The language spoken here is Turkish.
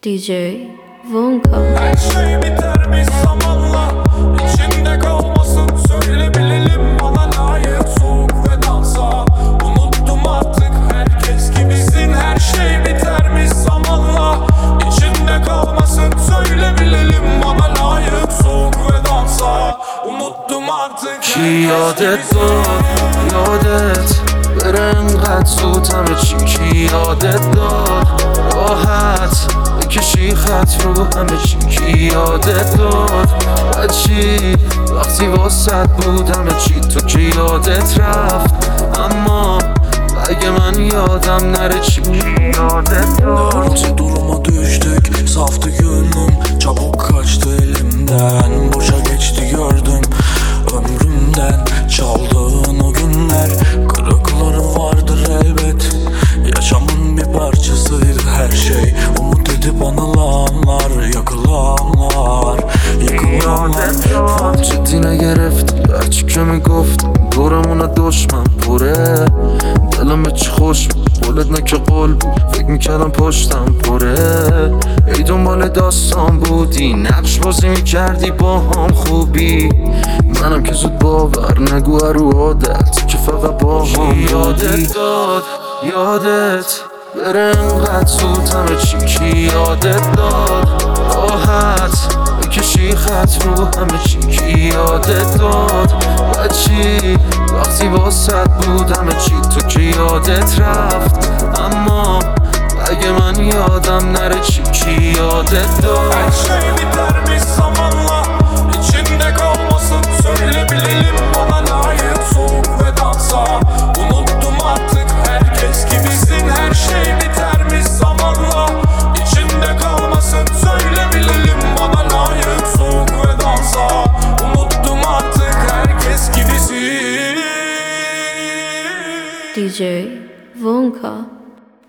DJ Vonka. Her şey biter mi zamanla? İçinde kalmasın söyle bilelim. Bana layık soğuk ve dansa. Unuttum artık herkes gibisin. Her şey biter mi zamanla? İçinde kalmasın söyle bilelim. Bana layık soğuk ve dansa. Unuttum artık یادت داد یادت بره انقدر زود همه چی کی یادت داد راحت بکشی خط رو همه چی کی یادت داد بچی وقتی واسد بود همه چی تو که یادت رفت اما اگه من yadam nere çi yadet dad Nerede duruma düştük saftı gönlüm. Çabuk kaçtı elimden. Boşa geçti gördüm ömrümden. Çaldığın o günler kırıkları vardır elbet. Yaşamın bir parçasıydı her şey. Umut edip anılanlar, yakılanlar, yıkılanlar. جدی نگرفتی هرچی که میگفتم دورمونه دشمن پره دلم به چی خوش بود قولت نه که قول بود فکر میکردم پشتم پره ای دنبال داستان بودی نقش بازی میکردی با هم خوبی منم که زود باور نگو رو عادت که فقط با هم یادت داد یادت بره انقدر زود همه چی کی یادت داد راحت بکشی خط رو همه چی کی یادت داد بچی وقتی واسد بود همه چی تو که یادت رفت اما اگه من yadam nere çi ki yadet dad Her şey biter mi zamanla? İçinde kalmasın söyle bilelim. Bana layık soğuk ve dansa. Unuttum artık herkes gibisin. Her şey biter mi zamanla? İçinde kalmasın söyle bilelim. Bana layık soğuk ve dansa. Unuttum artık herkes gibisin. DJ Vonka.